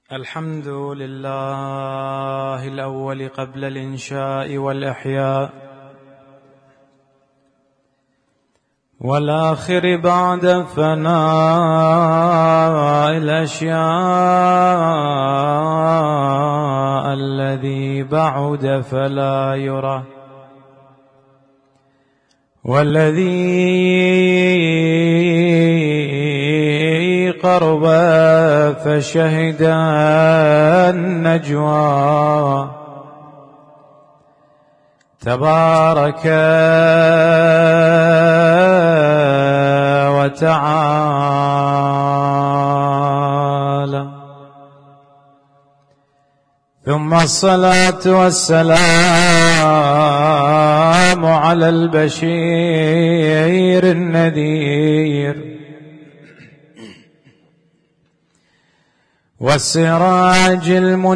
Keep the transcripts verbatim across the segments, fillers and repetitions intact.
الحمد لله الأول قبل الإنشاء والإحياء، والآخر بعد فناء الأشياء، الذي بعد فلا يرى، والذي قرب فشهد النجوى. تبارك وتعالى. ثم الصلاة والسلام على البشير النذير والسراج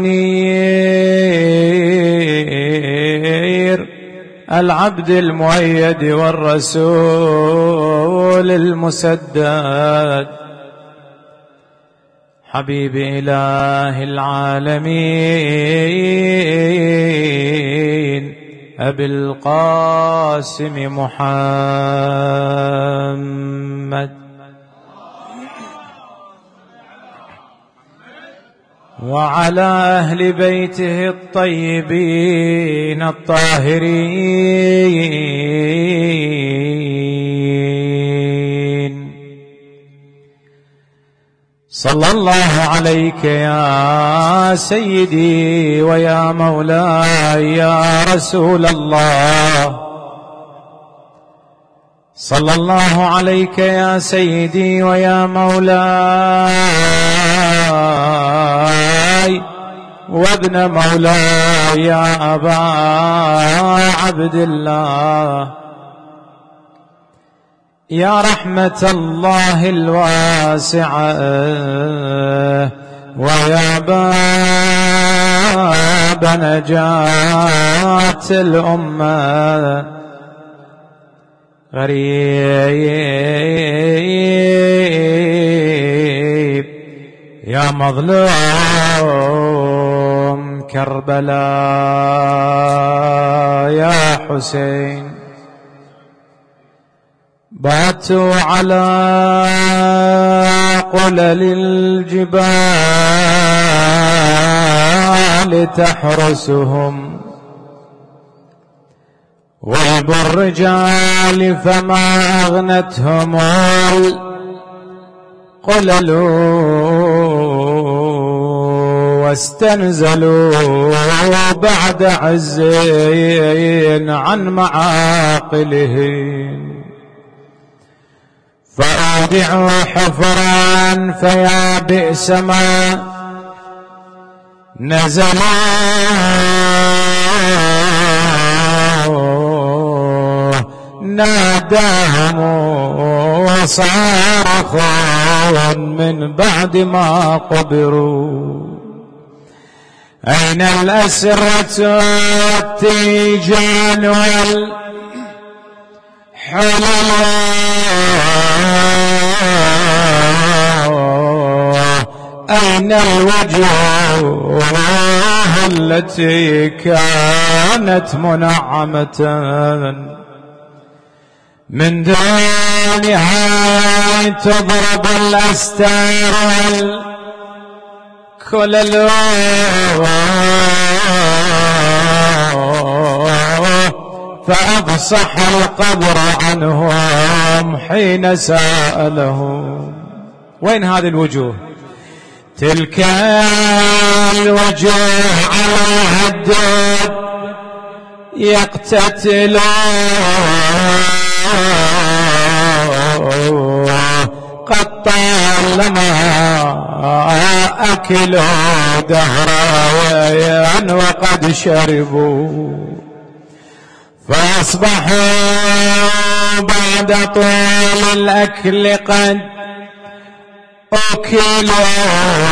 المنير، العبد المؤيد والرسول المسدد، حبيب إله العالمين أبي القاسم محمد، وعلى أهل بيته الطيبين الطاهرين. صلى الله عليك يا سيدي ويا مولاي يا رسول الله، صلى الله عليك يا سيدي ويا مولاي وابن مولاي يا أبا عبد الله، يا رحمة الله الواسعة ويا باب نجاة الأمة، غريب يا مظلوم كربلاء يا حسين، باتوا على قلل الجبال تحرسهم، وعب الرجال فما أغنتهم القلل، واستنزلوا بعد عز عن معاقلهم، فأودعوا حفرا فيا بئس ما نزلوا، ناداهم وصارخوا من بعد ما قبروا، أين الأسرة التيجان والحلال، أين الوجوه التي كانت منعمة من دونها تضرب الأستار والكلل، فأفصح القبر عنهم حين سألهم. وين هذه الوجوه؟ تلك الوجوه على الدود يقتتلون، قد طالما أكلوا دهرا وقد شربوا، فأصبحوا بعد طول الأكل قد أكلوا،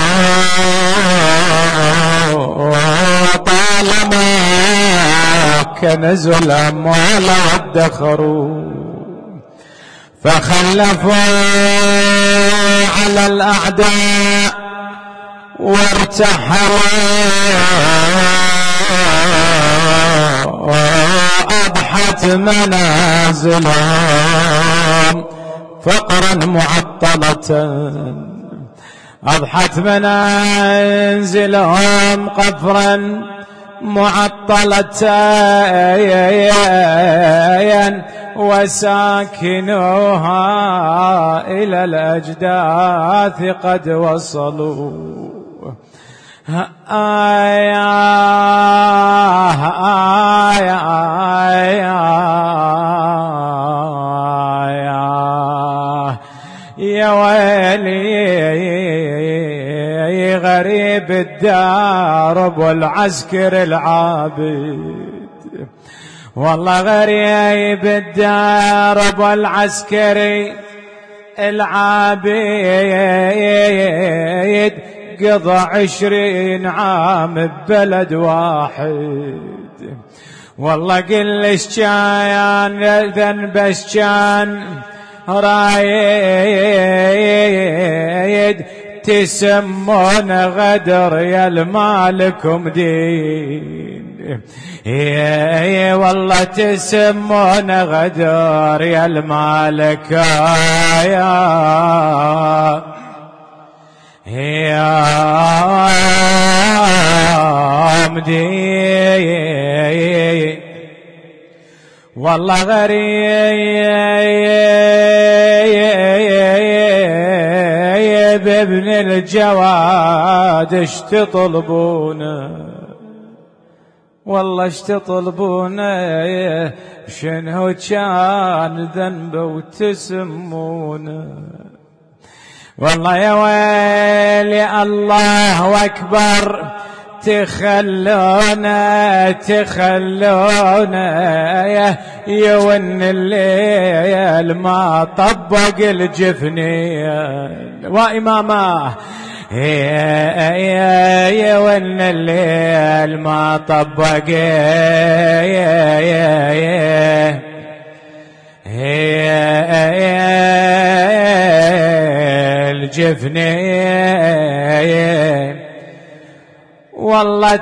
طالما كنزوا الأموال وادخروا، فخلفوا على الأعداء وارتحلوا أضحت منازلهم فقرا معطلة، أضحت منازلهم قفرا معطلة وساكنوها إلى الأجداث قد وصلوا. آية آية آية يا ويلي غريب الدار والعسكر العابد، والله غريب الدار والعسكري العابد، قضى عشرين عام ببلد واحد. والله قلش كان ذنبش كان رايد، تسمون غدر يا المالكم دين، يا والله تسمون غدر يا المالك يا يا مدين. والله غريب ابن الجواد اش تطلبونه، والله اش تطلبونه، شنو كان ذنبه وتسمونه. والله يا ويلي الله أكبر، تخلونا تخلونا يون الليل ما طبق الجفنين وإمامه، يون الليل ما طبق الجفنين. والله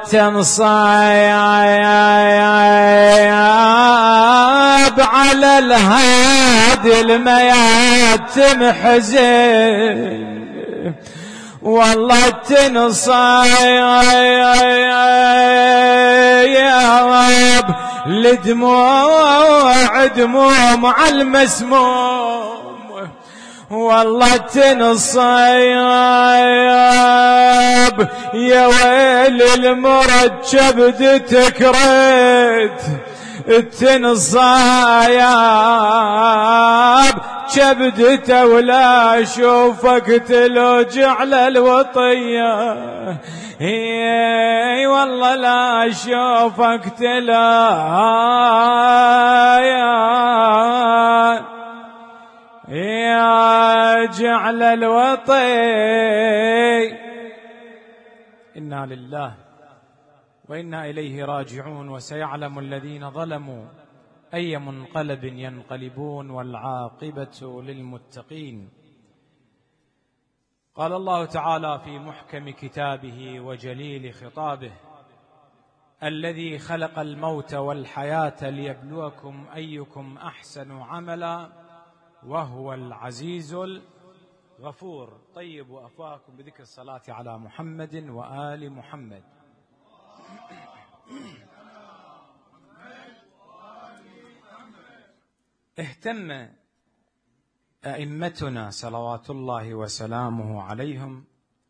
تنصايب على الهادي المياتم حزين، والله تنصايب لدموع دموع مع المسموم، والله تنصايب يا ويل المرجب تكرت، تنصايب كبدته ولا اشوفك تلوج على الوطيه، اي والله لا اشوفك تلوج يا جعل الوطي. إنا لله وإنا إليه راجعون، وسيعلم الذين ظلموا أي منقلب ينقلبون، والعاقبة للمتقين. قال الله تعالى في محكم كتابه وجليل خطابه: الذي خلق الموت والحياة ليبلوكم أيكم أحسن عملا وهو العزيز الغفور. طيبوا أفواهكم بذكر الصلاة على محمد وآل محمد. اهتم أئمتنا صلوات الله وسلامه عليهم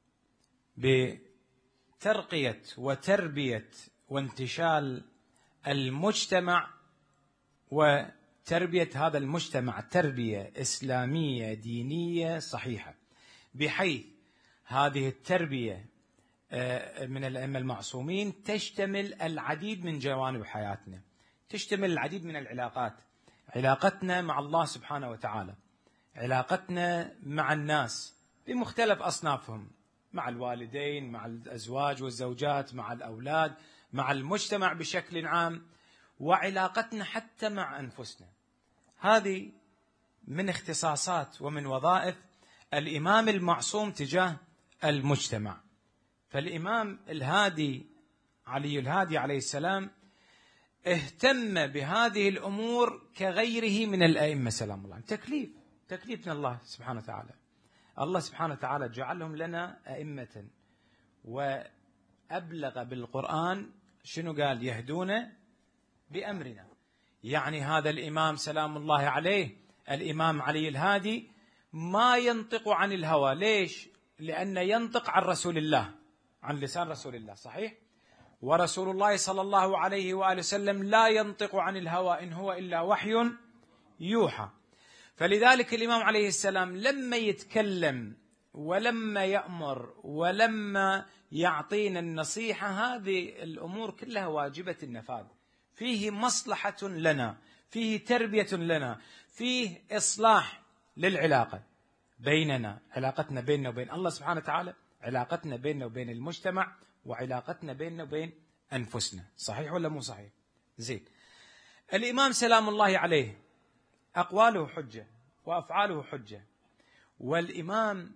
بترقية وتربية وانتشال المجتمع، وتربية هذا المجتمع تربية إسلامية دينية صحيحة، بحيث هذه التربية من الأئمة المعصومين تشتمل العديد من جوانب حياتنا، تشتمل العديد من العلاقات، علاقتنا مع الله سبحانه وتعالى، علاقتنا مع الناس بمختلف أصنافهم، مع الوالدين، مع الأزواج والزوجات، مع الأولاد، مع المجتمع بشكل عام، وعلاقتنا حتى مع أنفسنا. هذه من اختصاصات ومن وظائف الإمام المعصوم تجاه المجتمع. فالإمام الهادي علي الهادي عليه السلام اهتم بهذه الأمور كغيره من الأئمة سلام الله، تكليف تكليف من الله سبحانه وتعالى. الله سبحانه وتعالى جعلهم لنا أئمة، وأبلغ بالقرآن شنو قال؟ يهدون بأمرنا. يعني هذا الإمام سلام الله عليه، الإمام علي الهادي، ما ينطق عن الهوى. ليش؟ لأنه ينطق عن رسول الله، عن لسان رسول الله، صحيح؟ ورسول الله صلى الله عليه وآله وسلم لا ينطق عن الهوى إن هو إلا وحي يوحى. فلذلك الإمام عليه السلام لما يتكلم ولما يأمر ولما يعطينا النصيحة، هذه الأمور كلها واجبة النفاذ، فيه مصلحة لنا، فيه تربية لنا، فيه إصلاح للعلاقة بيننا، علاقتنا بيننا وبين الله سبحانه وتعالى، علاقتنا بيننا وبين المجتمع، وعلاقتنا بيننا وبين أنفسنا. صحيح ولا مو صحيح؟ زين. الإمام سلام الله عليه أقواله حجة وأفعاله حجة، والإمام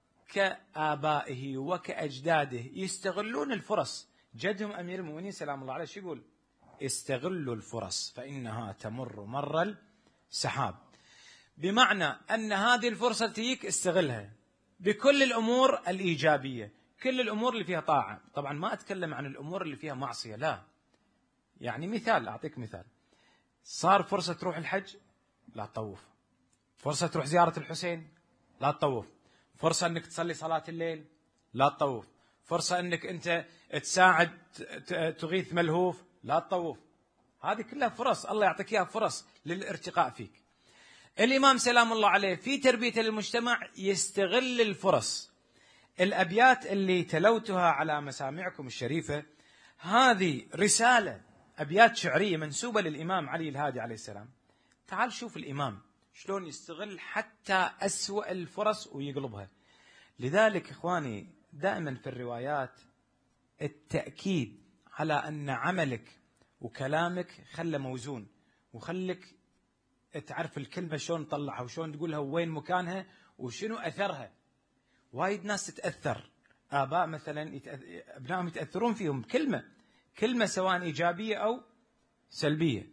كآبائه وكأجداده يستغلون الفرص. جدهم أمير المؤمنين سلام الله عليه شو يقول؟ استغلوا الفرص فإنها تمر مر السحاب. بمعنى أن هذه الفرصة تجيك استغلها بكل الأمور الإيجابية، كل الأمور اللي فيها طاعة. طبعا ما أتكلم عن الأمور اللي فيها معصية، لا. يعني مثال، أعطيك مثال، صار فرصة تروح الحج لا تطوف، فرصة تروح زيارة الحسين لا تطوف، فرصة أنك تصلي صلاة الليل لا تطوف، فرصة أنك أنت تساعد تغيث ملهوف لا تطوف. هذه كلها فرص، الله يعطيك إياها فرص للارتقاء فيك. الإمام سلام الله عليه في تربية المجتمع يستغل الفرص. الأبيات اللي تلوتها على مسامعكم الشريفة هذه رسالة، أبيات شعرية منسوبة للإمام علي الهادي عليه السلام. تعال شوف الإمام شلون يستغل حتى أسوأ الفرص ويقلبها. لذلك إخواني دائما في الروايات التأكيد على أن عملك وكلامك خله موزون، وخلك تعرف الكلمة شلون تطلعها وشلون تقولها ووين مكانها وشنو أثرها. وايد ناس تتأثر، آباء مثلا يتأث... أبنائهم يتأثرون فيهم كلمة كلمة سواء إيجابية أو سلبية،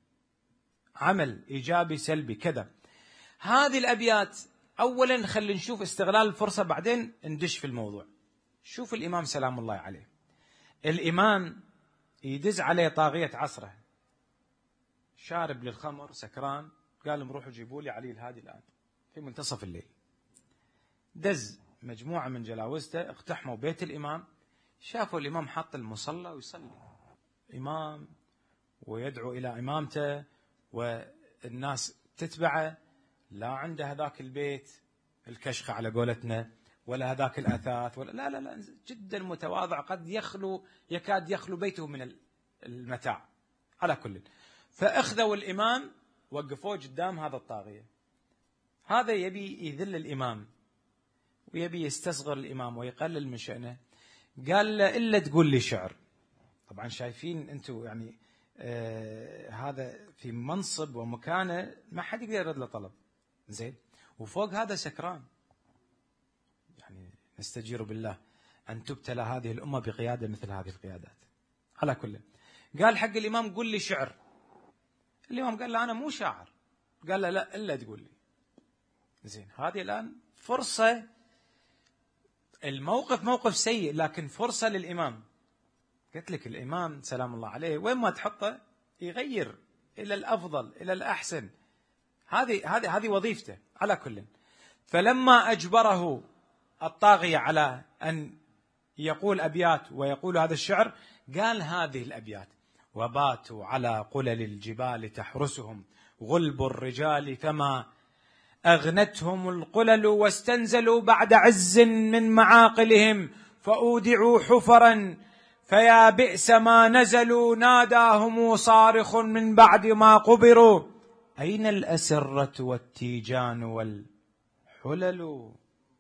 عمل إيجابي سلبي كذا. هذه الأبيات أولا خلينا نشوف استغلال الفرصة، بعدين ندش في الموضوع. شوف الإمام سلام الله عليه، الإمام يدز عليه طاغية عصره شارب للخمر سكران، قال لهم روحوا جيبوا لي علي الهادي الآن في منتصف الليل. دز مجموعة من جلاوزته اقتحموا بيت الإمام، شافوا الإمام حاط المصلى ويصلي إمام ويدعو إلى إمامته والناس تتبعه، لا عنده هذاك البيت الكشخة على قولتنا ولا هذاك الأثاث ولا لا لا لا جدا متواضع، قد يخلو يكاد يخلو بيته من المتاع. على كل، فأخذوا الإمام وقفوه قدام هذا الطاغية. هذا يبي يذل الإمام ويبي يستصغر الإمام ويقلل من شأنه. قال له إلا تقول لي شعر. طبعا شايفين أنتم يعني آه هذا في منصب ومكانه ما حد يقدر يرد له طلب، زين، وفوق هذا سكران. يعني نستجير بالله أن تبتلى هذه الأمة بقيادة مثل هذه القيادات. على كل، قال حق الإمام قل لي شعر. الإمام قال له أنا مو شاعر. قال له لا إلا تقول لي. زين، هذه الآن فرصة، الموقف موقف سيء لكن فرصة للإمام. قلت لك الإمام سلام الله عليه وين ما تحطه يغير إلى الأفضل إلى الأحسن. هذه هذه هذه وظيفته. على كل، فلما أجبره الطاغية على أن يقول أبيات ويقول هذا الشعر، قال هذه الأبيات: وباتوا على قلل الجبال تحرسهم غلب الرجال فما أغنتهم القلل، واستنزلوا بعد عز من معاقلهم فأودعوا حفرا فيا بئس ما نزلوا، ناداهم صارخ من بعد ما قبروا: أين الأسرة والتيجان والحلل؟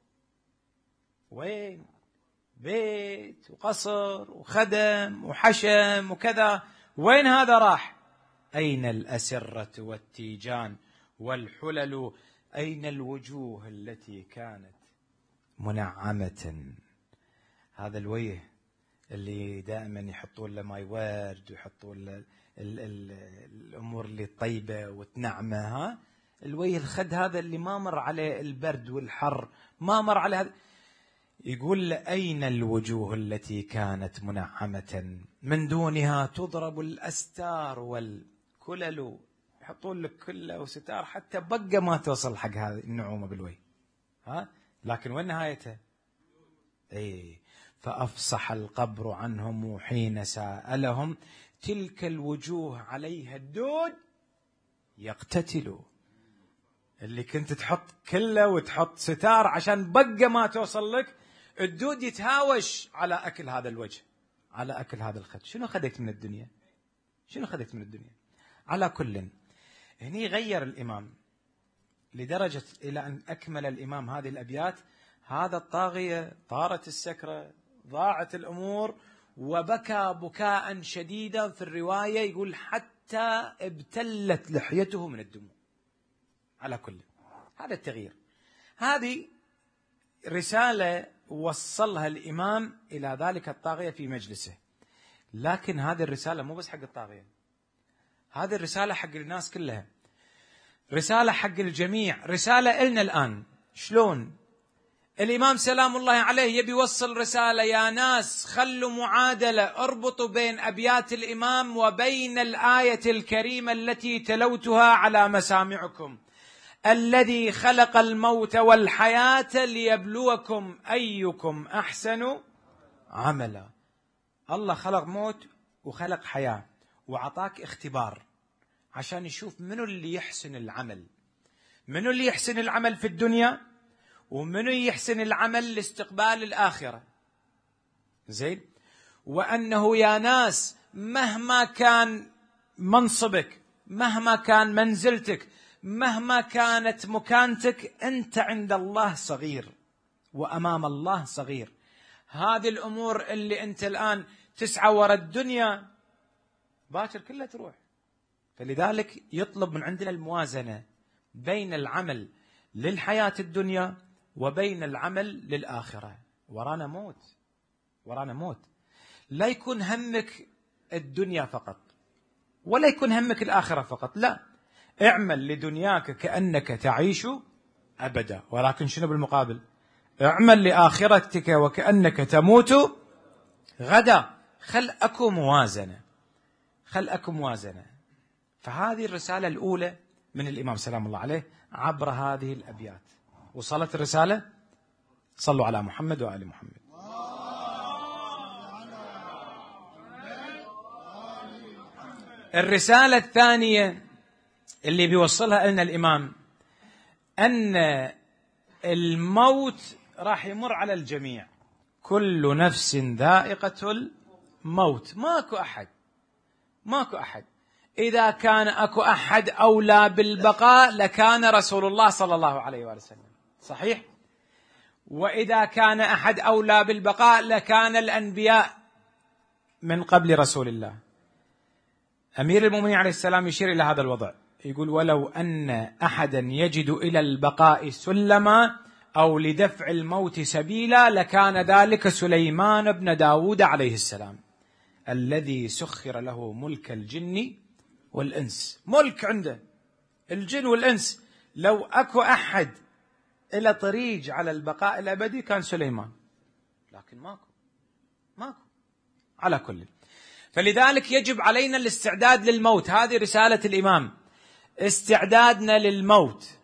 وين؟ بيت وقصر وخدم وحشم وكذا، وين هذا راح؟ أين الأسرة والتيجان والحلل؟ أين الوجوه التي كانت منعمة هذا الوجه اللي دائما يحطون له ماي ورد ويحطون له ال ال الامور اللي طيبه وتنعمه، ها الوجه الخد هذا اللي ما مر عليه البرد والحر، ما مر عليه هذا. يقول له أين الوجوه التي كانت منعمة من دونها تضرب الأستار والكلل، يحطون لك كله وستار حتى بقى ما توصل حق هذه النعومة بالوجه، ها لكن وين نهايتها؟ اي فأفصح القبر عنهم حين سألهم تلك الوجوه عليها الدود يقتتلوا. اللي كنت تحط كله وتحط ستار عشان بقى ما توصل لك، الدود يتهاوش على أكل هذا الوجه، على أكل هذا الخد. شنو خذيت من الدنيا؟ شنو خذيت من الدنيا؟ على كل، هني غير الإمام لدرجة إلى أن أكمل الإمام هذه الأبيات: هذا الطاغية طارت السكرة، ضاعت الأمور، وبكى بكاء شديدا. في الرواية يقول حتى ابتلت لحيته من الدموع. على كل، هذا التغيير، هذه رسالة وصلها الإمام إلى ذلك الطاغية في مجلسه. لكن هذه الرسالة مو بس حق الطاغية، هذه الرسالة حق الناس كلها، رسالة حق الجميع، رسالة إلنا الآن. شلون؟ الإمام سلام الله عليه يبي يوصل رسالة: يا ناس خلوا معادلة، اربطوا بين أبيات الإمام وبين الآية الكريمة التي تلوتها على مسامعكم: الذي خلق الموت والحياة ليبلوكم أيكم أحسن عملا. الله خلق موت وخلق حياة وعطاك اختبار عشان يشوف منو اللي يحسن العمل، منو اللي يحسن العمل في الدنيا، ومنو يحسن العمل لاستقبال الآخرة. زين؟ وأنه يا ناس مهما كان منصبك، مهما كان منزلتك، مهما كانت مكانتك، أنت عند الله صغير وأمام الله صغير. هذه الأمور اللي أنت الآن تسعى وراء الدنيا باكر كلها تروح. فلذلك يطلب من عندنا الموازنة بين العمل للحياة الدنيا وبين العمل للآخرة. ورانا موت، ورانا موت. لا يكون همك الدنيا فقط، ولا يكون همك الآخرة فقط، لا، اعمل لدنياك كأنك تعيش أبدا، ولكن شنو بالمقابل؟ اعمل لآخرتك وكأنك تموت غدا. خل أكو موازنة، خل أكو موازنة. فهذه الرسالة الأولى من الإمام سلام الله عليه عبر هذه الأبيات. وصلت الرسالة؟ صلوا على محمد وآل محمد. الرسالة الثانية اللي بيوصلها لنا الإمام أن الموت راح يمر على الجميع، كل نفس ذائقة الموت. ماكو أحد، ماكو أحد. إذا كان أكو أحد أولى بالبقاء لكان رسول الله صلى الله عليه وآله وسلم، صحيح؟ وإذا كان أحد أولى بالبقاء لكان الأنبياء من قبل رسول الله. أمير المؤمنين عليه السلام يشير إلى هذا الوضع، يقول: ولو أن أحدا يجد إلى البقاء سلما أو لدفع الموت سبيلا لكان ذلك سليمان بن داود عليه السلام، الذي سخر له ملك الجن والإنس. ملك عنده الجن والإنس. لو أكو أحد إلى طريق على البقاء الأبدي كان سليمان، لكن ماكو، ماكو. على كل، فلذلك يجب علينا الاستعداد للموت. هذه رسالة الإمام، استعدادنا للموت.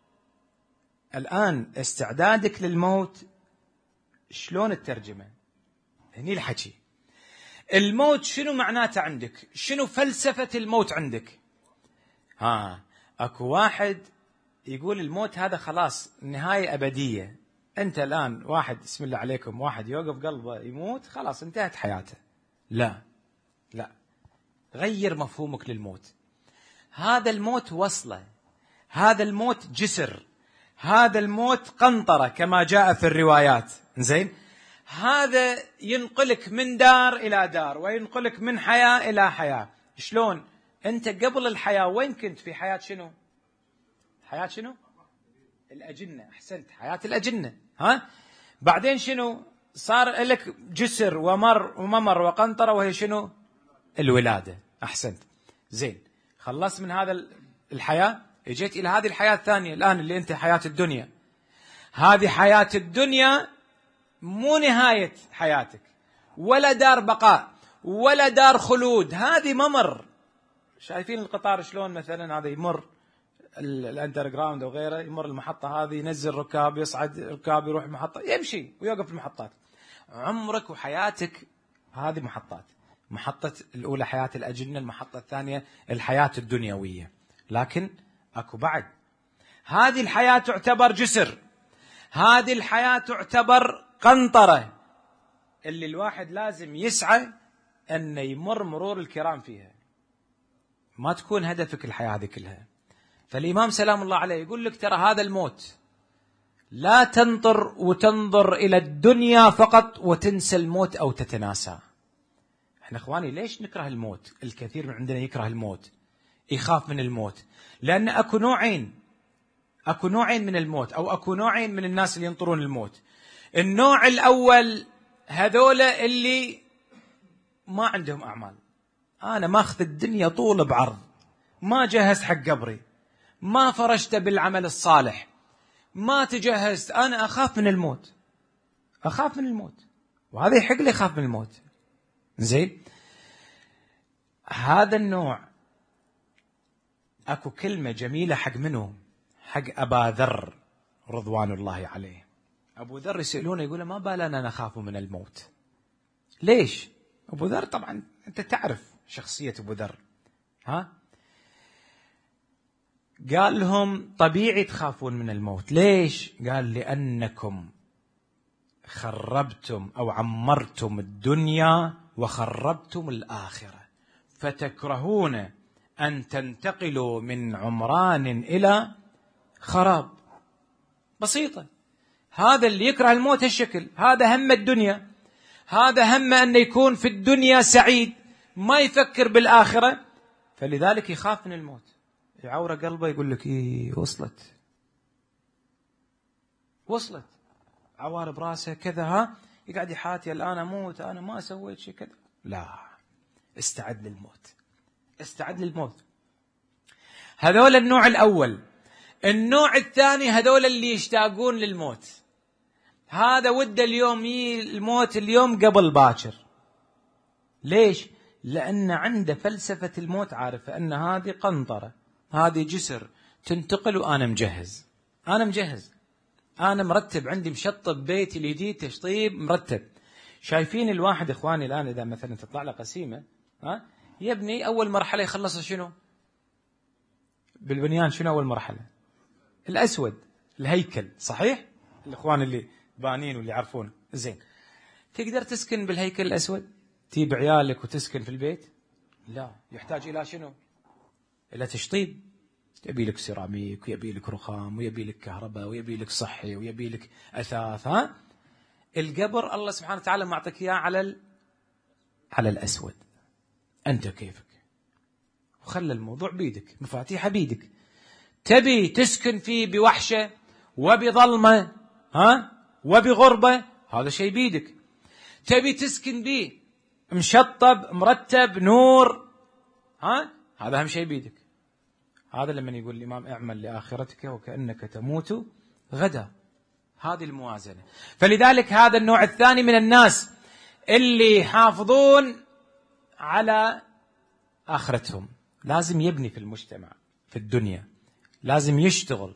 الآن استعدادك للموت شلون الترجمة؟ هني الحكي. الموت شنو معناته عندك؟ شنو فلسفة الموت عندك؟ ها أكو واحد يقول الموت هذا خلاص نهاية أبدية. أنت الآن واحد، بسم الله عليكم، واحد يوقف قلبه يموت خلاص انتهت حياته. لا لا، غير مفهومك للموت. هذا الموت وصلة، هذا الموت جسر، هذا الموت قنطرة كما جاء في الروايات. زين؟ هذا ينقلك من دار إلى دار وينقلك من حياة إلى حياة. شلون؟ أنت قبل الحياة وين كنت؟ في حياة شنو؟ حياة شنو؟ الأجنة. أحسنت، حياة الأجنة. ها؟ بعدين شنو؟ صار لك جسر ومر وممر وقنطرة، وهي شنو؟ الولادة. أحسنت. زين، خلصت من هذا الحياة، اجيت إلى هذه الحياة الثانية الآن اللي أنت حياة الدنيا. هذه حياة الدنيا مو نهاية حياتك، ولا دار بقاء، ولا دار خلود، هذه ممر. شايفين القطار شلون مثلا هذا يمر الاندر جراوند وغيره، يمر المحطة هذه، ينزل ركاب، يصعد ركاب، يروح محطة، يمشي ويوقف المحطات. عمرك وحياتك هذه محطات. محطة الأولى حياة الأجنة، المحطة الثانية الحياة الدنيوية. لكن أكو بعد، هذه الحياة تعتبر جسر، هذه الحياة تعتبر قنطرة، اللي الواحد لازم يسعى أن يمر مرور الكرام فيها، ما تكون هدفك الحياة هذه كلها. فالإمام سلام الله عليه يقول لك ترى هذا الموت، لا تنطر وتنظر إلى الدنيا فقط وتنسى الموت أو تتناسى. احنا اخواني ليش نكره الموت؟ الكثير من عندنا يكره الموت، يخاف من الموت، لأن أكو نوعين أكو نوعين من الموت، أو أكو نوعين من الناس اللي ينطرون الموت. النوع الأول هذول اللي ما عندهم أعمال، أنا ماخذ الدنيا طول بعرض، ما جهزت حق قبري، ما فرشت بالعمل الصالح، ما تجهزت، أنا أخاف من الموت، أخاف من الموت، وهذا يحق لي أخاف من الموت. زين، هذا النوع أكو كلمة جميلة حق منه، حق أبا ذر رضوان الله عليه. أبو ذر يسألونه يقول ما بالنا نخاف من الموت، ليش؟ أبو ذر طبعا أنت تعرف شخصية أبو ذر، ها؟ قال لهم طبيعي تخافون من الموت، ليش؟ قال لأنكم خربتم أو عمرتم الدنيا وخربتم الآخرة، فتكرهون أن تنتقلوا من عمران إلى خراب. بسيطة. هذا اللي يكره الموت هالشكل، هذا هم الدنيا، هذا هم أن يكون في الدنيا سعيد، ما يفكر بالآخرة، فلذلك يخاف من الموت، يعور قلبه، يقول لك إيه وصلت وصلت عوار براسه كذا، ها يقعد يحاتي الآن أموت، أنا ما سويت شيء كذا. لا، استعد للموت، استعد للموت. هذول النوع الأول. النوع الثاني هذول اللي يشتاقون للموت، هذا وده اليوم ي... الموت اليوم قبل باكر. ليش؟ لأن عنده فلسفة الموت، عارفة أن هذه قنطرة، هذه جسر تنتقل، وأنا مجهز، أنا مجهز، أنا مرتب، عندي مشطب بيتي الجديد تشطيب مرتب. شايفين الواحد إخواني الآن إذا مثلا تطلع له قسيمة، ها يبني، أول مرحلة يخلص شنو؟ بالبنيان شنو أول مرحلة؟ الأسود، الهيكل، صحيح؟ الإخوان اللي بانين واللي يعرفون. زين، تقدر تسكن بالهيكل الأسود؟ تجيب عيالك وتسكن في البيت؟ لا، يحتاج إلى شنو؟ إلى تشطيب، يبي لك سيراميك، ويبي لك رخام، ويبي لك كهرباء، ويبي لك صحي، ويبي لك أثاث. ها القبر الله سبحانه وتعالى معطيك إياه على ال... على الأسود، أنت كيفك، وخلى الموضوع بيدك، مفاتيح بيدك. تبي تسكن فيه بوحشة وبظلمة، ها وبغربة، هذا شيء بيدك. تبي تسكن بيه مشطب مرتب نور، ها هذا أهم شيء بيدك. هذا لما يقول الإمام اعمل لآخرتك وكأنك تموت غدا، هذه الموازنة. فلذلك هذا النوع الثاني من الناس اللي يحافظون على آخرتهم، لازم يبني في المجتمع، في الدنيا لازم يشتغل،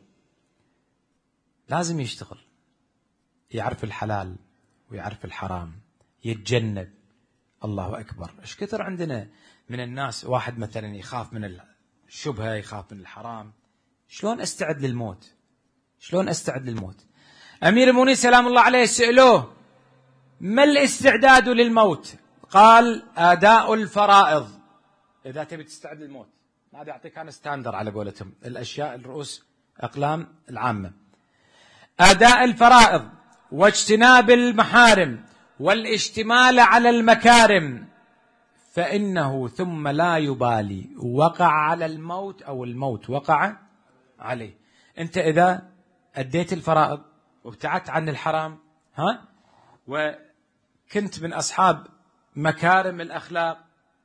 لازم يشتغل، يعرف الحلال ويعرف الحرام، يتجنب. الله أكبر، إيش كثر عندنا من الناس، واحد مثلا يخاف من الشبهة، يخاف من الحرام. شلون أستعد للموت؟ شلون أستعد للموت؟ أمير المؤمنين سلام الله عليه سألوه ما الاستعداد للموت؟ قال أداء الفرائض. إذا تبي تستعد للموت، هذا يعطيك أنا ستاندر على قولتهم، الأشياء الرؤوس أقلام العامة. أداء الفرائض واجتناب المحارم والاشتمال على المكارم، فإنه ثم لا يبالي وقع على الموت أو الموت وقع عليه. أنت إذا أديت الفرائض وابتعدت عن الحرام، ها كنت من أصحاب مكارم الأخلاق،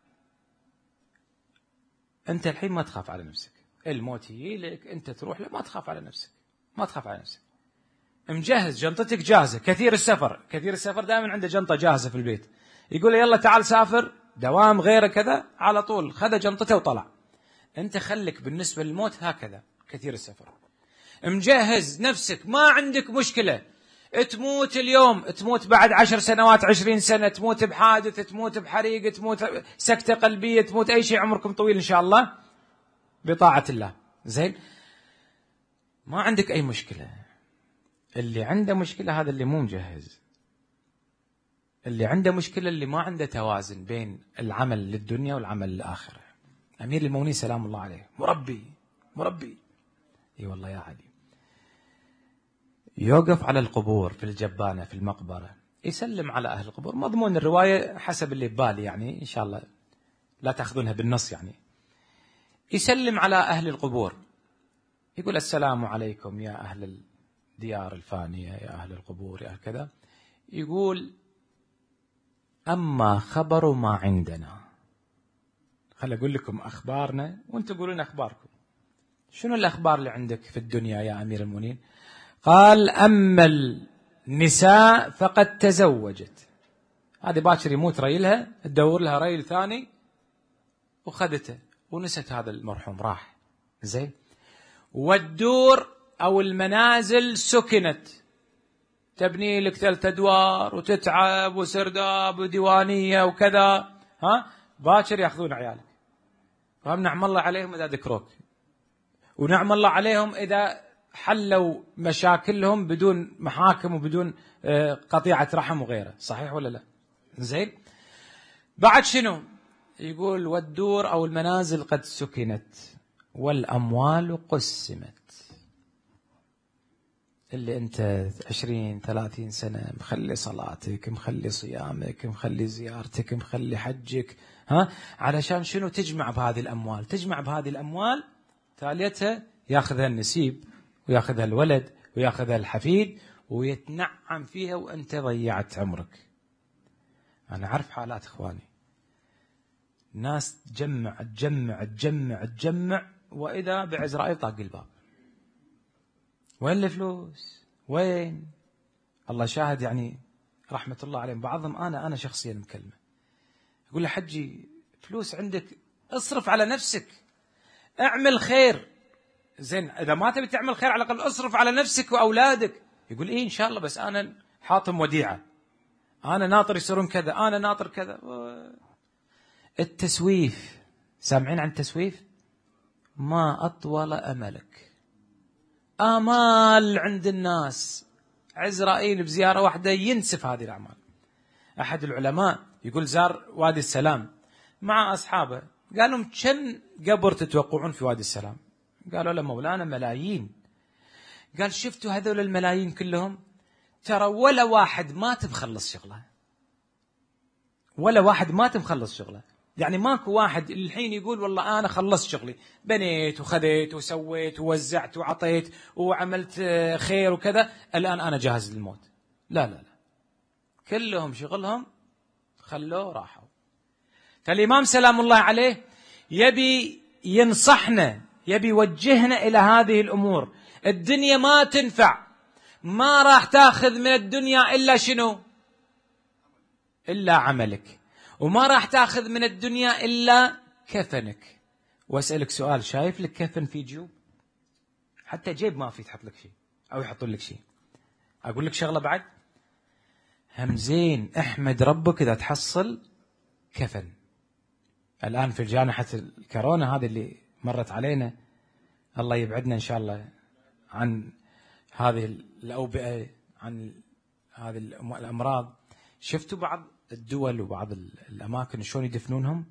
أنت الحين ما تخاف على نفسك، الموت يجي لك أنت تروح له، ما تخاف على نفسك، ما تخاف على نفسك، مجهز جنطتك جاهزة. كثير السفر، كثير السفر دائما عنده جنطة جاهزة في البيت، يقول له يلا تعال سافر، دوام غيره كذا، على طول خذ جنطته وطلع. أنت خلك بالنسبة للموت هكذا. كثير السفر مجهز نفسك، ما عندك مشكلة، تموت اليوم، تموت بعد عشر سنوات، عشرين سنة، تموت بحادث، تموت بحريق، تموت سكتة قلبية، تموت أي شيء، عمركم طويل إن شاء الله بطاعة الله. زين، ما عندك أي مشكلة. اللي عنده مشكلة هذا اللي مو مجهز، اللي عنده مشكلة اللي ما عنده توازن بين العمل للدنيا والعمل للآخرة. أمير المؤمنين سلام الله عليه مربي مربي اي والله يا علي، يوقف على القبور في الجبانة في المقبرة، يسلم على أهل القبور. مضمون الرواية حسب اللي ببالي يعني، إن شاء الله لا تأخذونها بالنص يعني. يسلم على أهل القبور، يقول السلام عليكم يا أهل الديار الفانية، يا أهل القبور، يا كذا. يقول أما خبر ما عندنا، خل أقول لكم أخبارنا وأنتم تقولون أخباركم. شنو الأخبار اللي عندك في الدنيا يا أمير المؤمنين؟ قال أما النساء فقد تزوجت، هذه باكر يموت ريلها، تدور لها ريل ثاني وخذته ونست هذا المرحوم راح. زين، والدور أو المنازل سكنت، تبني لك ثلاث أدوار وتتعب وسرداب وديوانية وكذا، ها باكر يأخذون عيالك، وهم نعم الله عليهم إذا ذكروك، ونعم الله عليهم إذا حلوا مشاكلهم بدون محاكم وبدون قطيعة رحم وغيره. صحيح ولا لا؟ زين، بعد شنو يقول؟ والدور أو المنازل قد سكنت والأموال قسمت. اللي أنت عشرين ثلاثين سنة مخلي صلاتك، مخلي صيامك، مخلي زيارتك، مخلي حجك، ها علشان شنو؟ تجمع بهذه الأموال، تجمع بهذه الأموال، تاليتها ياخذها النسيب وياخذها الولد وياخذها الحفيد ويتنعم فيها، وأنت ضيعت عمرك. أنا أعرف حالات إخواني، ناس تجمع تجمع تجمع تجمع وإذا بعزرائيل طاق الباب. وين الفلوس؟ وين؟ الله شاهد يعني، رحمة الله عليهم بعضهم. أنا أنا شخصيا مكلمة، يقول له حجي فلوس عندك اصرف على نفسك، اعمل خير. زين، إذا ما تبي تعمل خير على الأقل اصرف على نفسك وأولادك. يقول إيه إن شاء الله، بس أنا حاطم وديعة، أنا ناطر يصيرون كذا، أنا ناطر كذا. التسويف، سامعين عن التسويف؟ ما أطول أملك. آمال عند الناس، عزرائيل بزيارة واحدة ينسف هذه الأعمال. أحد العلماء يقول زار وادي السلام مع أصحابه، قال لهم كم قبر تتوقعون في وادي السلام؟ قالوا له مولانا ملايين. قال شفتوا هذول الملايين كلهم؟ ترى ولا واحد مات بخلص شغله، ولا واحد مات بخلص شغله. يعني ماكو واحد الحين يقول والله أنا خلصت شغلي، بنيت وخذيت وسويت ووزعت وعطيت وعملت خير وكذا، الآن أنا جاهز للموت. لا لا لا، كلهم شغلهم خلوه راحوا. فالإمام سلام الله عليه يبي ينصحنا، يبي يوجهنا إلى هذه الأمور. الدنيا ما تنفع، ما راح تأخذ من الدنيا إلا شنو؟ إلا عملك، وما راح تأخذ من الدنيا إلا كفنك. وأسألك سؤال، شايف لك كفن في جيوب؟ حتى جيب ما في تحط لك شيء أو يحطون لك شيء. أقول لك شغلة بعد، همزين احمد ربك إذا تحصل كفن. الآن في جائحة الكورونا هذه اللي مرت علينا، الله يبعدنا إن شاء الله عن هذه الأوبئة، عن هذه الأمراض. شفتوا بعض الدول وبعض الأماكن شلون يدفنونهم؟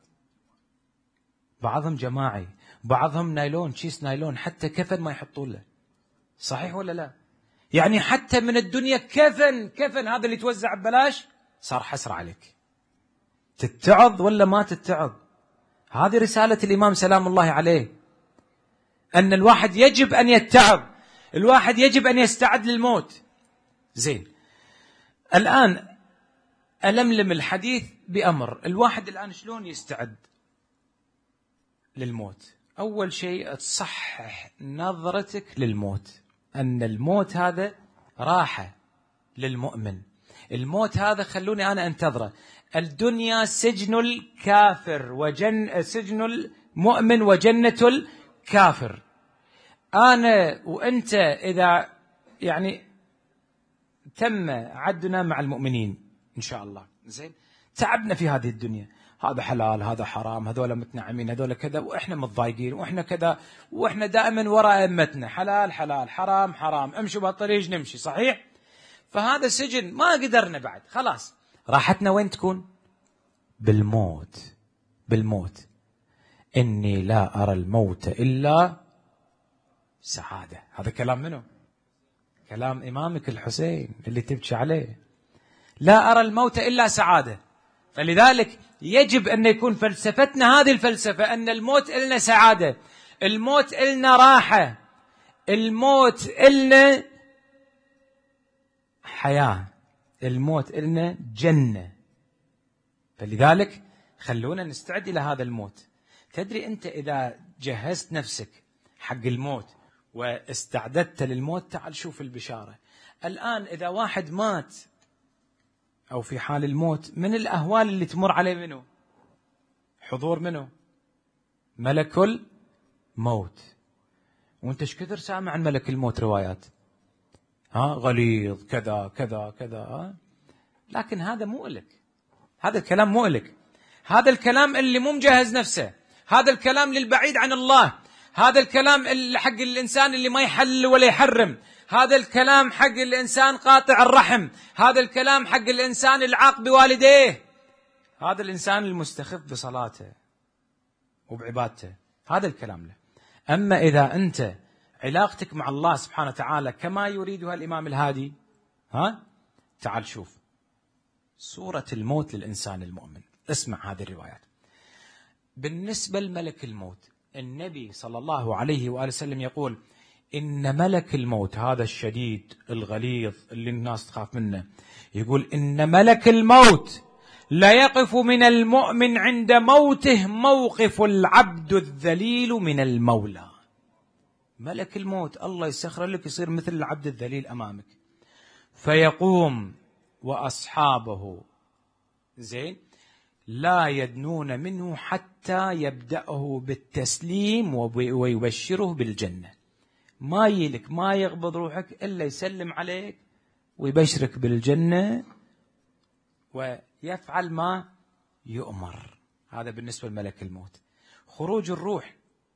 بعضهم جماعي، بعضهم نايلون، كيس نايلون، حتى كفن ما يحطون له. صحيح ولا لا؟ يعني حتى من الدنيا كفن، كفن هذا اللي توزع ببلاش صار حسرة عليك. تتعظ ولا ما تتعظ؟ هذه رسالة الإمام سلام الله عليه، أن الواحد يجب أن يتعظ، الواحد يجب أن يستعد للموت. زين، الآن ألملم الحديث بأمر. الواحد الآن شلون يستعد للموت؟ أول شيء تصحح نظرتك للموت، أن الموت هذا راحة للمؤمن. الموت هذا خلوني أنا أنتظره. الدنيا سجن الكافر وجن سجن المؤمن وجنة الكافر. أنا وأنت إذا يعني تم عدنا مع المؤمنين إن شاء الله، زين، تعبنا في هذه الدنيا، هذا حلال هذا حرام، هذول متنعمين هذول كذا، وإحنا متضايقين وإحنا كذا، وإحنا دائما وراء أئمتنا، حلال حلال حرام حرام، امشوا بهالطريق نمشي، صحيح؟ فهذا سجن ما قدرنا بعد، خلاص راحتنا وين تكون؟ بالموت. بالموت. إني لا أرى الموت إلا سعادة. هذا كلام منه؟ كلام إمامك الحسين اللي تبكي عليه. لا أرى الموت إلا سعادة. فلذلك يجب أن يكون فلسفتنا هذه الفلسفة، أن الموت إلنا سعادة، الموت إلنا راحة، الموت إلنا حياة، الموت إلنا جنة. فلذلك خلونا نستعد إلى هذا الموت. تدري أنت إذا جهزت نفسك حق الموت واستعددت للموت، تعال شوف البشارة. الآن إذا واحد مات أو في حال الموت، من الأهوال اللي تمر عليه منه؟ حضور منه؟ ملك الموت. وانت ايش كثر سامع عن ملك الموت روايات، ها غليظ كذا كذا كذا، ها؟ لكن هذا مؤلك، هذا الكلام مؤلك، هذا الكلام اللي مو مجهز نفسه، هذا الكلام للبعيد عن الله، هذا الكلام اللي حق الإنسان اللي ما يحل ولا يحرم، هذا الكلام حق الإنسان قاطع الرحم، هذا الكلام حق الإنسان العاق بوالديه، هذا الإنسان المستخف بصلاته وبعبادته، هذا الكلام له. أما إذا أنت علاقتك مع الله سبحانه وتعالى كما يريدها الإمام الهادي، ها تعال شوف صورة الموت للإنسان المؤمن. اسمع هذه الروايات. بالنسبة لملك الموت، النبي صلى الله عليه وآله وسلم يقول إن ملك الموت هذا الشديد الغليظ اللي الناس تخاف منه، يقول إن ملك الموت لا يقف من المؤمن عند موته موقف العبد الذليل من المولى. ملك الموت الله يسخر لك يصير مثل العبد الذليل أمامك، فيقوم وأصحابه زين لا يدنون منه حتى يبدأه بالتسليم ويبشره بالجنة. ما يلك ما يقبض روحك إلا يسلم عليك ويبشرك بالجنة ويفعل ما يؤمر. هذا بالنسبة لملك الموت. خروج الروح،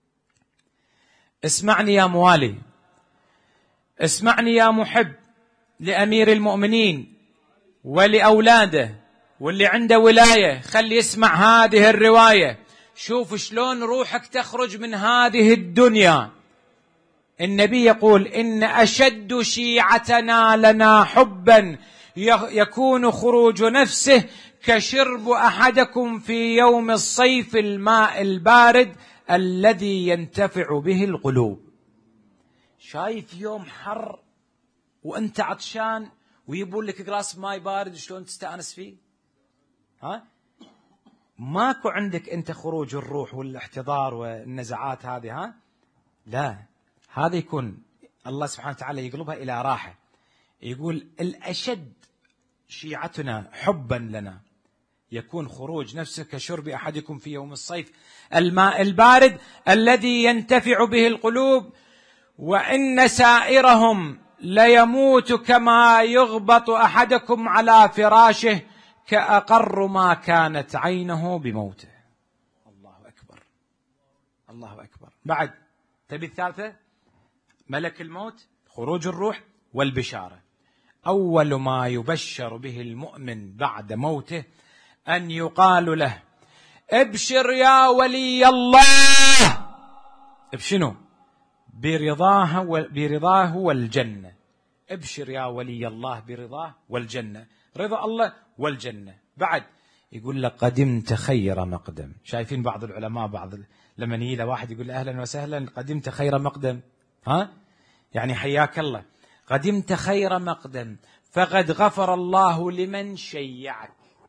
اسمعني يا موالي، اسمعني يا محب لأمير المؤمنين ولأولاده واللي عنده ولاية، خلي يسمع هذه الرواية. شوف شلون روحك تخرج من هذه الدنيا. النبي يقول إن أشد شيعتنا لنا حبا يكون خروج نفسه كشرب أحدكم في يوم الصيف الماء البارد الذي ينتفع به القلوب. شايف يوم حر وأنت عطشان ويبون لك غلاس ماء بارد، شلون تستأنس فيه؟ ها؟ ماكو عندك أنت خروج الروح والاحتضار والنزعات هذه، ها؟ لا، هذا يكون الله سبحانه وتعالى يقلبها إلى راحة. يقول الأشد شيعتنا حبا لنا يكون خروج نفسه كشرب أحدكم في يوم الصيف الماء البارد الذي ينتفع به القلوب، وإن سائرهم ليموت كما يغبط أحدكم على فراشه كأقر ما كانت عينه بموته. الله أكبر، الله أكبر. بعد تبي الثالثة، ملك الموت، خروج الروح والبشارة. أول ما يبشر به المؤمن بعد موته أن يقال له ابشر يا ولي الله. ابشنو؟ برضاه برضاه والجنة. ابشر يا ولي الله برضاه والجنة، رضا الله والجنة. بعد يقول لك قدمت خير مقدم. شايفين بعض العلماء بعض لما يجي له واحد يقول أهلا وسهلا قدمت خير مقدم، ها يعني حياك الله، قدمت خير مقدم فقد غفر الله لمن شيعك.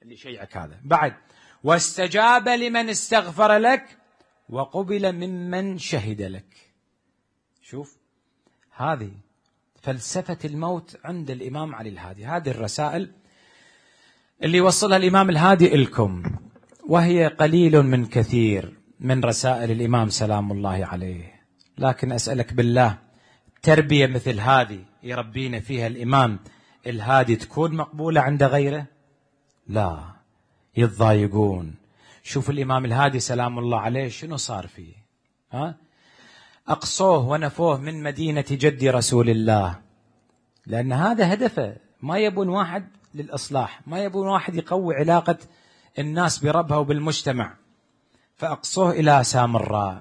اللي شيعك هذا. بعد واستجاب لمن استغفر لك وقبل ممن شهد لك. شوف هذه فلسفة الموت عند الإمام علي الهادي. هذه الرسائل اللي وصلها الإمام الهادي إلكم، وهي قليل من كثير من رسائل الإمام سلام الله عليه. لكن أسألك بالله، تربية مثل هذه يربينا فيها الإمام الهادي تكون مقبولة عند غيره؟ لا، يتضايقون. شوف الإمام الهادي سلام الله عليه شنو صار فيه. ها؟ أقصوه ونفوه من مدينة جد رسول الله، لأن هذا هدفه. ما يبون واحد للإصلاح، ما يبون واحد يقوي علاقة الناس بربها وبالمجتمع، فأقصوه إلى سامراء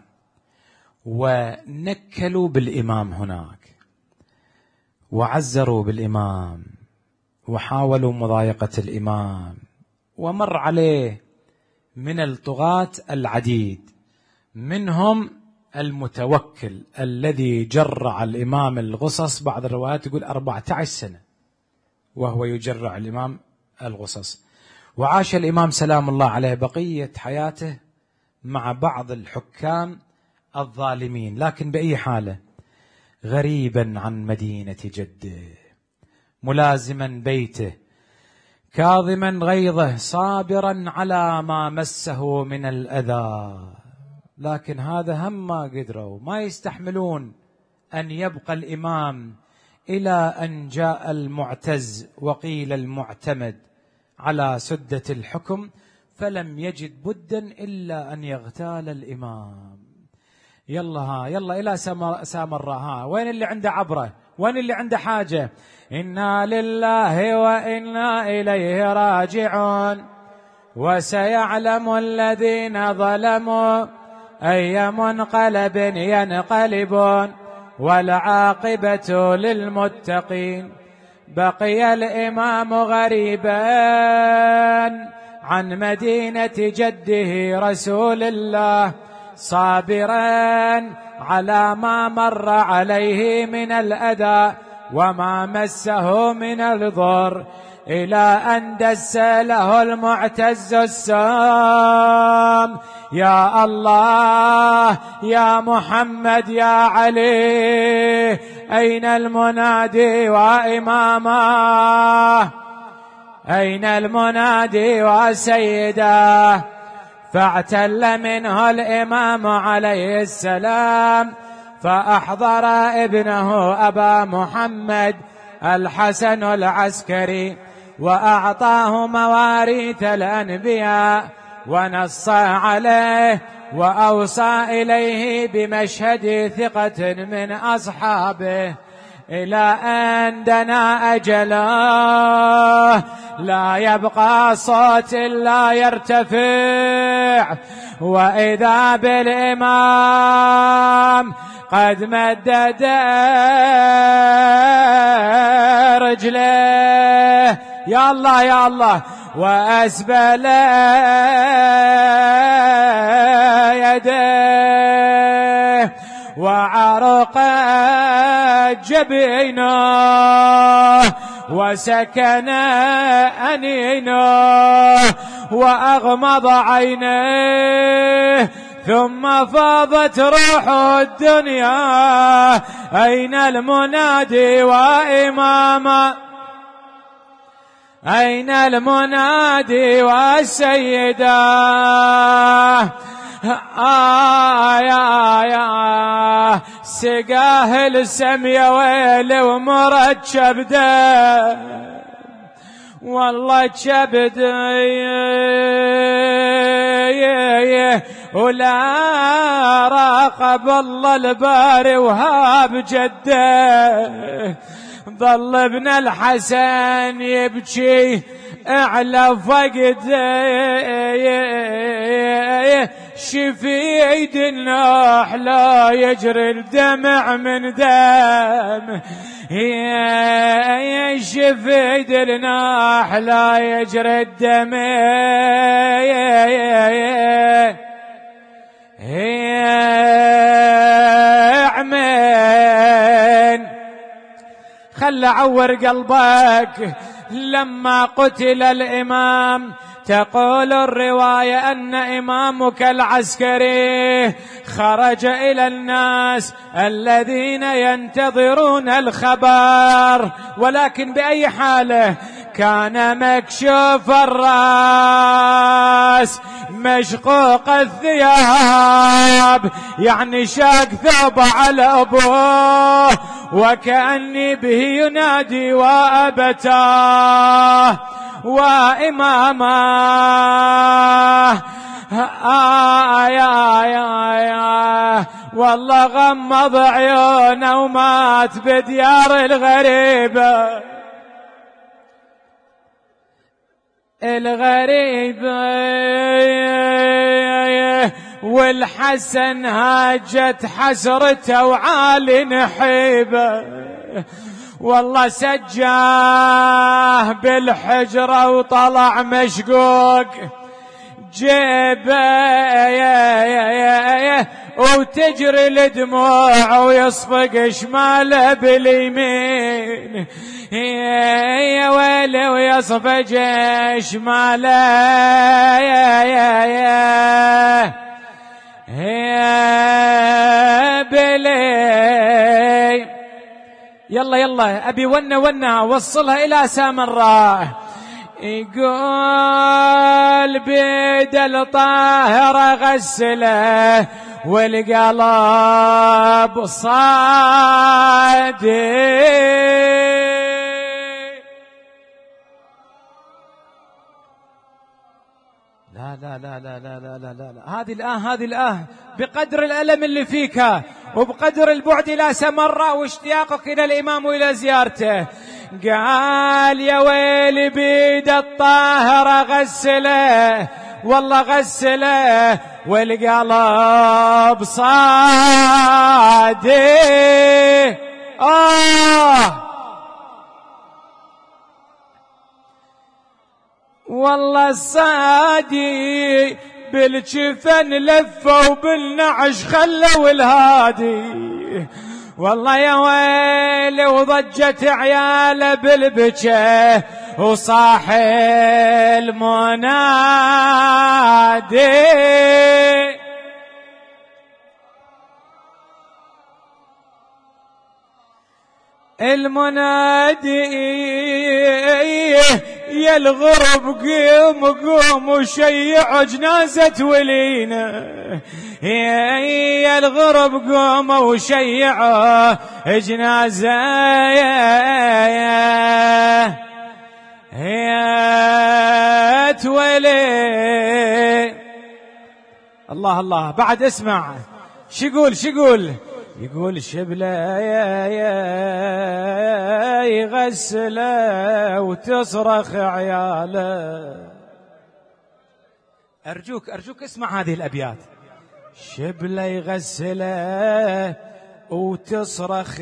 ونكلوا بالإمام هناك وعزروا بالإمام وحاولوا مضايقة الإمام، ومر عليه من الطغاة العديد، منهم المتوكل الذي جرع الإمام الغصص. بعض الروايات يقول أربعة عشر سنة وهو يجرع الإمام الغصص. وعاش الإمام سلام الله عليه بقية حياته مع بعض الحكام الظالمين، لكن بأي حالة غريبا عن مدينة جده، ملازما بيته، كاظما غيظه، صابرا على ما مسه من الأذى. لكن هذا هم ما قدروا، ما يستحملون أن يبقى الإمام إلى أن جاء المعتز وقيل المعتمد على سدة الحكم، فلم يجد بدا إلا أن يغتال الإمام. يلا ها يلا إلى سامراء. ها وين اللي عنده عبرة؟ وين اللي عنده حاجة؟ إنا لله وإنا إليه راجعون، وسيعلم الذين ظلموا أي منقلب ينقلبون، والعاقبة للمتقين. بقي الإمام غريبا عن مدينة جده رسول الله، صابرا على ما مر عليه من الأذى وما مسه من الضر، إلى أن دس له المعتز السام. يا الله يا محمد يا علي، أين المنادي وإمامه؟ أين المنادي وسيده؟ فاعتل منه الإمام عليه السلام، فأحضر ابنه أبا محمد الحسن العسكري، وأعطاه مواريث الأنبياء، ونص عليه وأوصى إليه بمشهد ثقة من أصحابه، إلى أن دنا أجله لا يبقى صوت لا يرتفع، وإذا بالإمام قد مدد رجله، يا الله يا الله، وأسبل يديه، وعرق جبينه، وسكن أنينه، وأغمض عينيه، ثم فاضت روح الدنيا. أين المنادي وإماما؟ أين المنادي والسيدة؟ آه يا يا سقاه السم يا ويل ومرتشب ده، والله كبد ولا راقب الله الباري وهاب جده. ظل ابن الحسن يبكي اعلى فقد شفيد النوح لا يجري الدمع من دم، يا شفيد النوح لا يجري الدمع عمين. خل عور قلبك لما قتل الإمام تقول الرواية أن إمامك العسكري خرج إلى الناس الذين ينتظرون الخبر، ولكن بأي حاله كان مكشوف الرأس مشقوق الثياب، يعني شاق ثوب على أبوه وكأني به ينادي وأبتاه وإماماه. آه يا يا يا والله غمض عيونه ومات بديار الغريبة الغريبة، والحسن هاجت حسرته وعالي نحيبه، والله سجاه بالحجرة وطلع مشقوق جيبه وتجري الدموع ويصفق شماله باليمين، يا ويلي ويصفق شماله يا يا يا يا بلي. يلا يلا أبي ونا ونا وصلها إلى سامراء. يقول بيد الطاهرة غسله والقلب صادق. لا لا لا لا لا لا لا لا هذه الآه هذه الآه بقدر الألم اللي فيك وبقدر البعد إلى سامراء واشتياقك إلى الإمام وإلى زيارته. قال يا ويلي بيد الطاهرة غسله والله غسله والقلب صادق. آه والله الصادي بالجفن لفه وبالنعش خلوا الهادي، والله يا ويلي وضجت عياله بالبكا وصاح المنادي. المنادي يا الغرب قوم قوم وشيع جنازة ولينا، يا الغرب قوم وشيع جنازة يا تولي. الله الله بعد اسمع شيقول شيقول يقول شبله يا يا يغسله وتصرخ عياله. أرجوك أرجوك اسمع هذه الأبيات. شبله يغسله وتصرخ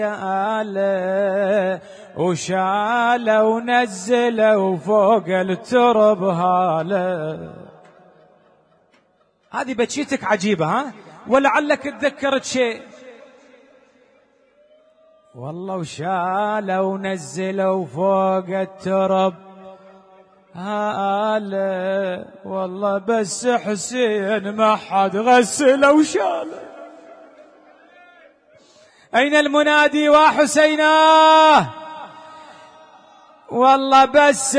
عياله وشاله ونزله وفوق الترب هاله. هذه بتشيتك عجيبة ها، ولعلك تذكرت شيء. والله وشاله ونزله فوق الترب هاله، والله بس حسين ما حد غسله وشاله. أين المنادي وحسيناه؟ والله بس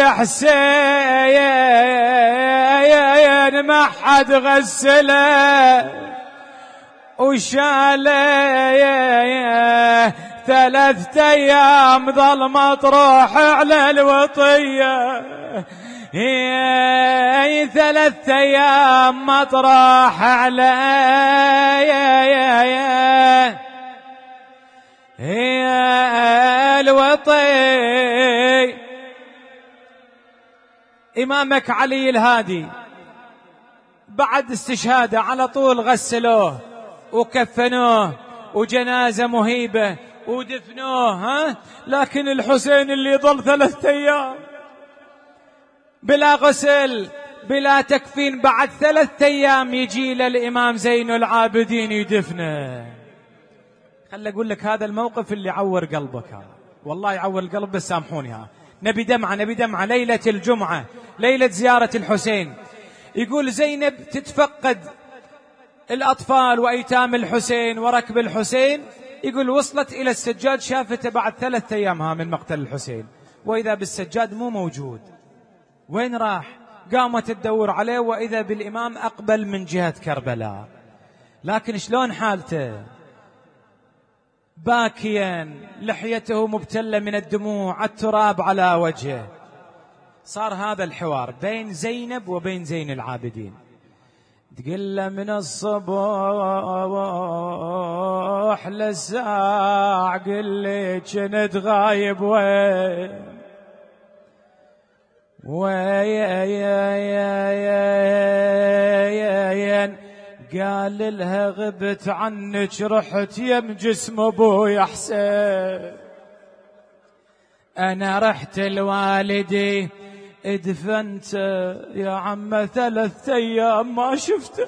حسين ما حد غسله وشاله. ثلاثة أيام ظل مطروح على الوطية، هي ثلاثة أيام مطروح على يا يا يا هي الوطي. إمامك علي الهادي بعد استشهاده على طول غسلوه وكفنوه وجنازة مهيبة ودفنوه ها، لكن الحسين اللي ظل ثلاثة أيام بلا غسل بلا تكفين بعد ثلاثة أيام يجي للإمام زين العابدين يدفنه. خل أقول لك هذا الموقف اللي عور قلبك، والله يعور القلب بس سامحوني. ها نبي دمعة نبي دمعة ليلة الجمعة، ليلة زيارة الحسين. يقول زينب تتفقد الأطفال وأيتام الحسين وركب الحسين، يقول وصلت إلى السجاد، شافته بعد ثلاثة أيامها من مقتل الحسين، وإذا بالسجاد مو موجود، وين راح؟ قامت تدور عليه، وإذا بالإمام أقبل من جهة كربلاء. لكن شلون حالته؟ باكيا، لحيته مبتلة من الدموع، التراب على وجهه. صار هذا الحوار بين زينب وبين زين العابدين. تقول له من الصباح للساعة قل لي كنت غايب وين وين؟ قال لها غبت عنك رحت يم جسم ابوي حسين، انا رحت لوالدي ادفنت يا عم ثلاث ايام ما شفته.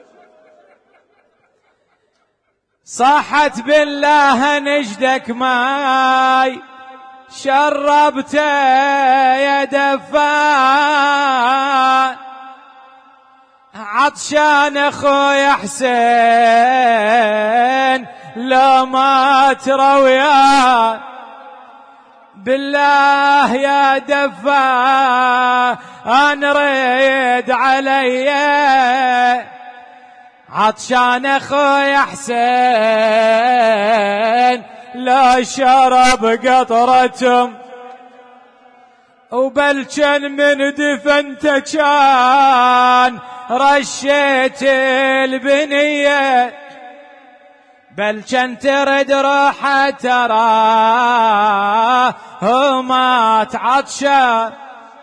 صاحت بالله نجدك ماي شربته يا دفان، عطشان اخوي حسين لو ما ترويان، بالله يا دفا انا ريد علي، عطشان اخوي حسين لا شرب قطرتهم، وبلشن من دفنته كان رشيت البنيه، بلشن ترد روحه تراه وما تعطشان.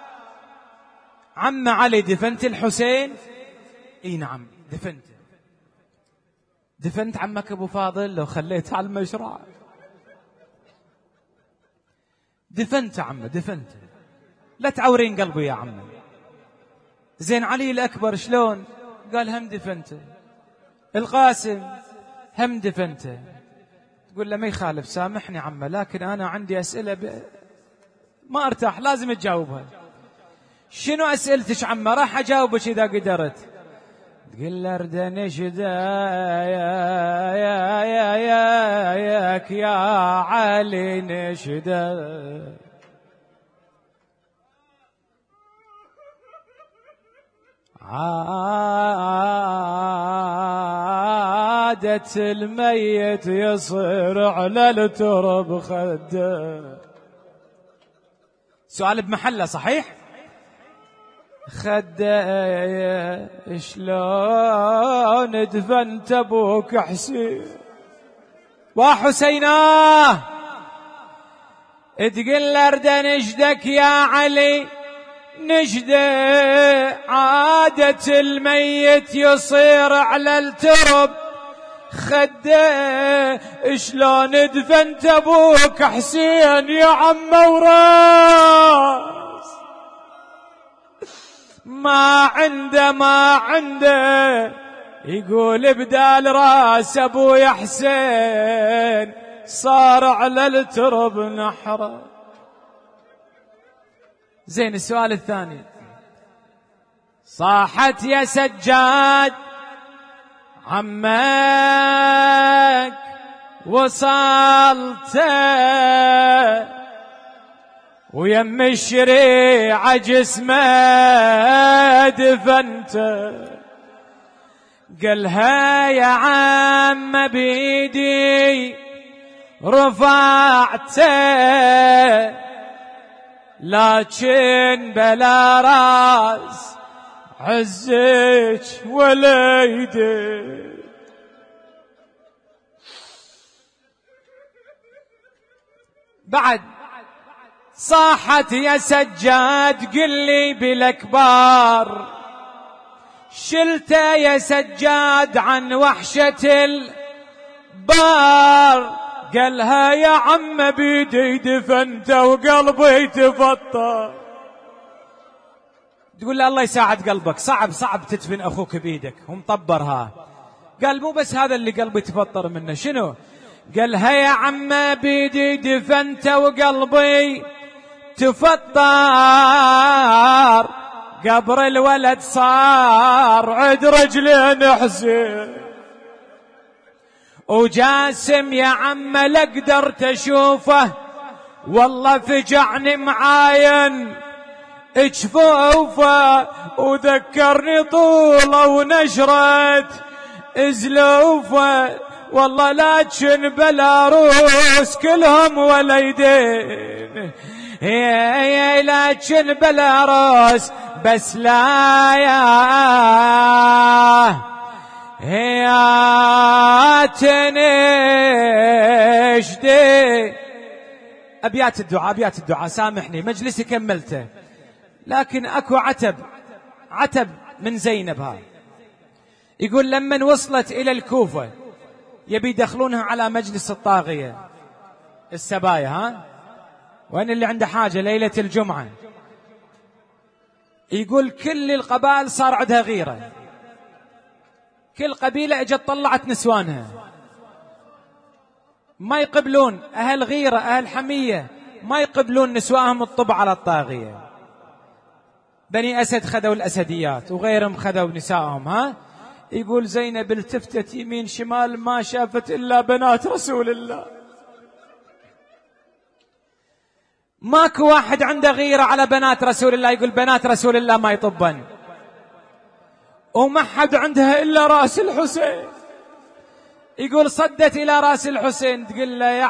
عم علي دفنت الحسين؟ اي نعم دفنت. دفنت عمك ابو فاضل لو خليته على المشرع؟ دفنت عم دفنت، لا تعورين قلبي يا عم. زين علي الأكبر شلون؟ قال هم دفنته. القاسم هم دفنته. تقول له ما يخالف سامحني عمه، لكن أنا عندي أسئلة ب... ما أرتاح لازم تجاوبها. شنو أسئلتش عمه؟ راح أجاوبك إذا قدرت. تقول له ارد نشدا يا يا يا يا ياك يا علي نشدا، عادة الميت يصير على الترب خده. سؤال بمحله صحيح؟ خده شلون دفنت ابوك حسين وحسيناه؟ تقول له ارد نجدك يا علي نجده، عادة الميت يصير على الترب خده، شلون دفنت ابوك حسين يا عم وراس؟ ما عنده ما عنده، يقول بدال راس ابوي حسين صار على الترب نحره. زين السؤال الثاني. صاحت يا سجاد عمك وصلته، ويم الشريعة جسمه دفنته، قالها يا عم بيدي رفعته، لكن بلا راس عزك ولا يدي. بعد صاحت يا سجاد قل لي بالاكبار، شلته يا سجاد عن وحشة البار، قالها يا عم بيدي دفنته وقلبي تفطر. تقول له الله يساعد قلبك، صعب صعب تدفن أخوك بيدك ومطبرها. قال مو بس هذا اللي قلبي تفطر منه، شنو؟ قالها يا عم بيدي دفنته وقلبي تفطر قبر الولد صار عد رجلين حسين، وجاسم يا عم لا قدرت اشوفه والله فجعني معاين اجفوفه، وذكرني طوله ونشرت ازلوفه، والله لكن بلا روس كلهم وليدين، هي لكن بلا روس بس لا يا هي تنشدي. أبيات الدعاء أبيات الدعاء سامحني مجلسي كملته، لكن أكو عتب عتب من زينب هاي. يقول لمن وصلت إلى الكوفة يبي يدخلونها على مجلس الطاغية السبايا، ها وين اللي عنده حاجة ليلة الجمعة، يقول كل القبائل صار عندها غيرة، كل قبيلة اجت طلعت نسوانها، ما يقبلون أهل غيرة أهل حمية ما يقبلون نسواهم الطب على الطاغية. بني أسد خذوا الأسديات وغيرهم خذوا نسائهم، ها يقول زينب التفتت يمين شمال ما شافت إلا بنات رسول الله، ماكو واحد عنده غيرة على بنات رسول الله، يقول بنات رسول الله ما يطبن، وما حد عندها إلا رأس الحسين، يقول صدت إلى رأس الحسين تقول له يا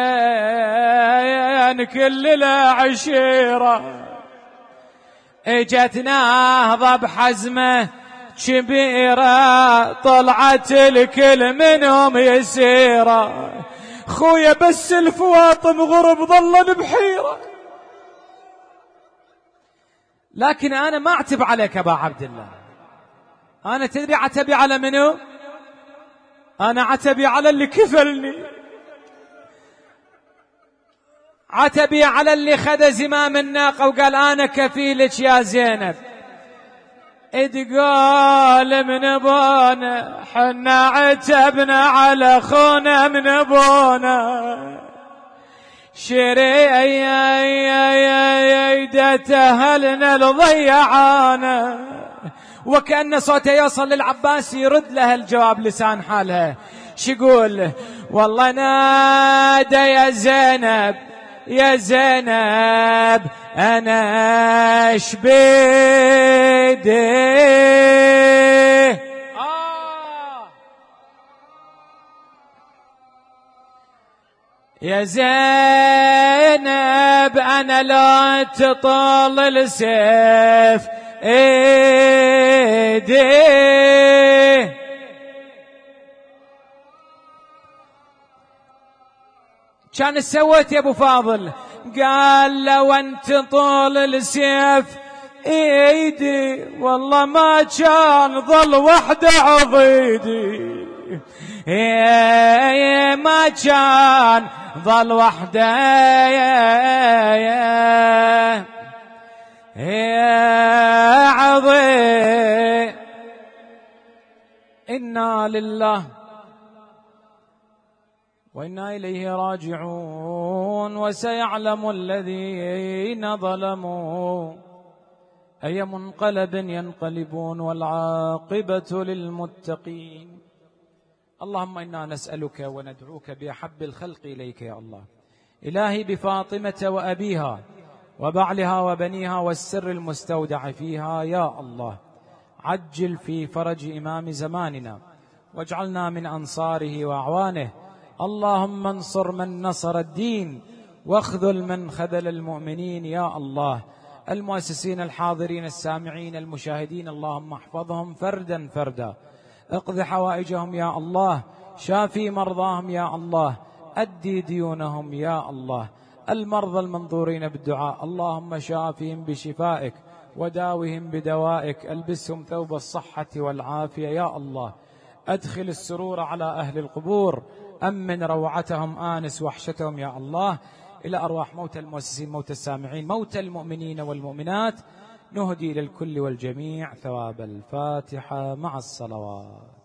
حسين كل العشيرة اجت نهضة بحزمة كبيرة طلعت الكل منهم يسيرة، خويا بس الفواطم غرب ظلن بحيرة. لكن أنا ما أعتب عليك أبا عبد الله، أنا تدري عتبي على منو؟ أنا عتبي على اللي كفلني، عتبي على اللي خذ زمام الناقة وقال أنا كفيلك يا زينب، تقول من ابونا حنا عتبنا على خونا من ابونا شريدة اهلنا لضيعانا، وكأن صوته يوصل للعباس يرد لها الجواب لسان حالها، شيقول والله نادى يا زينب يا زينب أنا اش بيدي آه يا زينب أنا لا تطال السيف ايدي، كان سويت يا ابو فاضل؟ قال لو انت طول السيف ايدي والله ما كان ظل وحده عضيدي، ما كان ظل وحده عضي. إنا لله وإنا إليه راجعون، وسيعلم الذين ظلموا أي منقلب ينقلبون، والعاقبة للمتقين. اللهم إنا نسألك وندعوك بأحب الخلق إليك يا الله، إلهي بفاطمة وأبيها وبعلها وبنيها والسر المستودع فيها يا الله، عجل في فرج إمام زماننا واجعلنا من أنصاره وأعوانه. اللهم انصر من نصر الدين واخذل من خذل المؤمنين يا الله. المؤسسين الحاضرين السامعين المشاهدين اللهم احفظهم فردا فردا، اقض حوائجهم يا الله، شافي مرضاهم يا الله، أدي ديونهم يا الله. المرضى المنظورين بالدعاء اللهم شافهم بشفائك وداوهم بدوائك، البسهم ثوب الصحة والعافية يا الله. أدخل السرور على أهل القبور، أمن روعتهم، آنس وحشتهم يا الله. إلى أرواح موتى المؤسسين موتى السامعين موتى المؤمنين والمؤمنات نهدي للكل والجميع ثواب الفاتحة مع الصلوات.